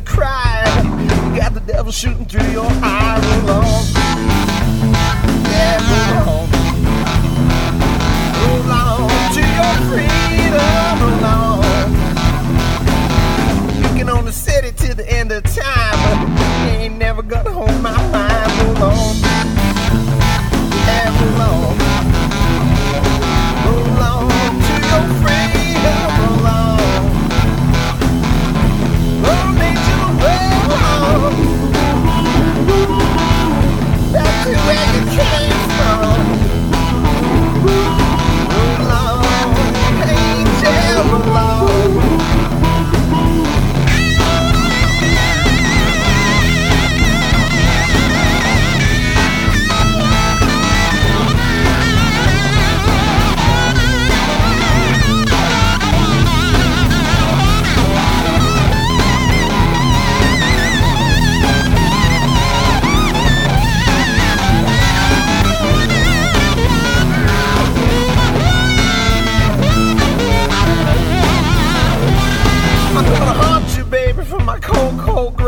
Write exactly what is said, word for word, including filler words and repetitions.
cry. You got the devil shooting through your eye. Roll on, yeah, roll on. Roll on to your freedom, roll on. You can only set it till the end of time, but you ain't never gonna hold my mind. Roll on, yeah, roll on. Roll on to your freedom, roll on. Roll into the world, back to where you came from. Roll on, angel, roll on. I'm gonna haunt you, baby, from my cold, cold